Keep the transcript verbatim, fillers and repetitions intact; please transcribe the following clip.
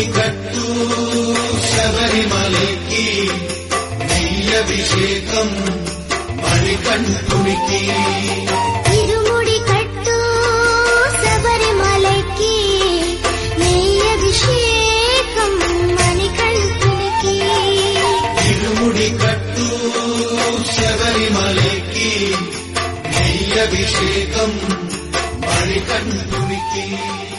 ഇരുമുടി കട്ടു ശബരിമലയ്ക്ക് നെയ്യഭിഷേകം മണികണ്ഠുനിക്ക് ഇരുമുടി കട്ടു ശബരിമലയ്ക്ക് നെയ്യഭിഷേകം മണികണ്ഠുനിക്ക് ഇരുമുടി കട്ടു ശബരിമലയ്ക്ക് നെയ്യഭിഷേകം മണികണ്ഠുനിക്ക്